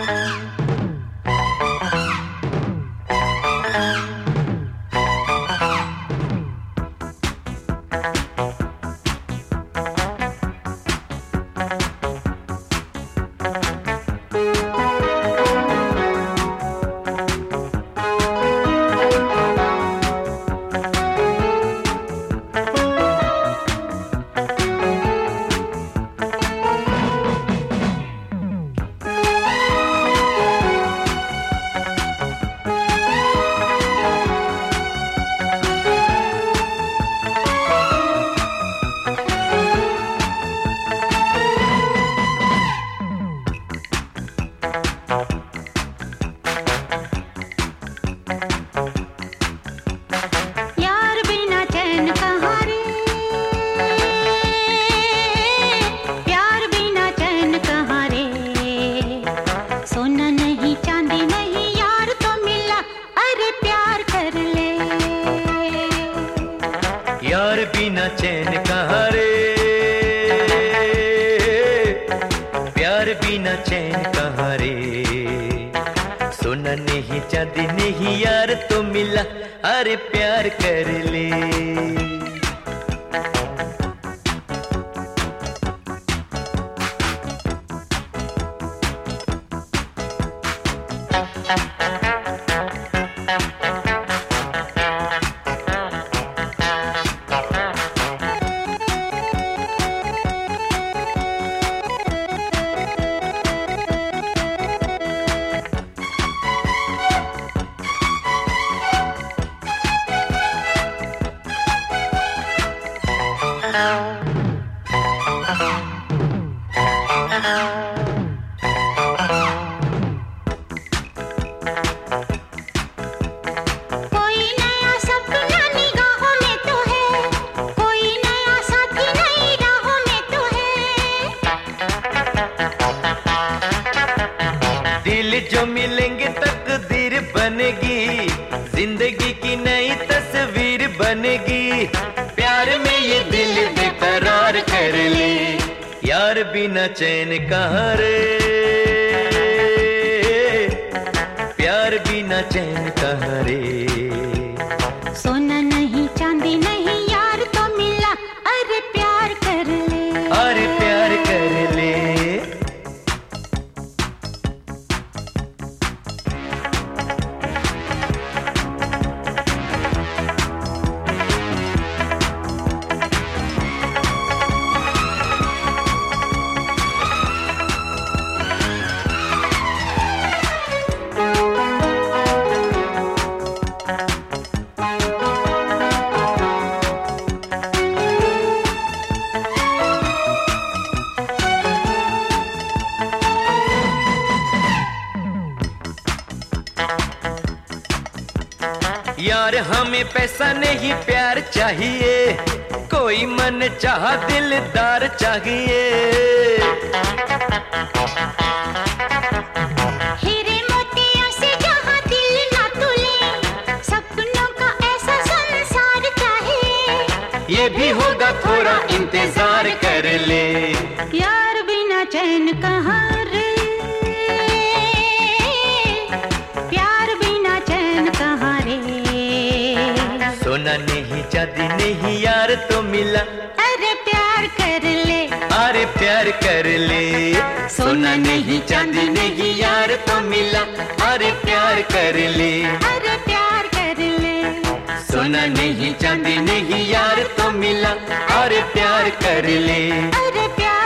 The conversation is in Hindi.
यार बिना चैन कहाँ रे, प्यार बिना चैन कहाँ रे। सोना नहीं चांदी नहीं यार तो मिला, अरे प्यार कर ले। कोई नया सपना निगाहों में तो है, कोई नया साथी नई राहों में तो है। दिल जो मिलेंगे तकदीर बनेगी, जिंदगी की नई तस्वीर बनेगी। प्यार में ये दिल बेकरार कर ले, यार बिना चैन कहाँ रे, प्यार बिना चैन कहाँ रे। सोना नहीं चांदी नहीं यार तो मिला, अरे प्यार कर ले, अरे प्यार कर ले। यार हमें पैसा नहीं प्यार चाहिए, कोई मन चाहा दिलदार चाहिए। हीरे मोतियों से जहाँ दिल ना तुले, सपनों का ऐसा संसार चाहिए। ये भी होगा थोड़ा इंतजार कर ले, यार बिना चैन कहाँ रे, प्यार बिना चैन कहाँ रे। सोना नहीं चांदी नहीं यार तो मिला, अरे प्यार कर ले, अरे प्यार कर ले। सोना नहीं चांदी नहीं यार तो मिला, अरे प्यार कर ले, अरे प्यार कर ले। सोना नहीं चांदी नहीं यार तो मिला, अरे प्यार कर ले। अरे प्यार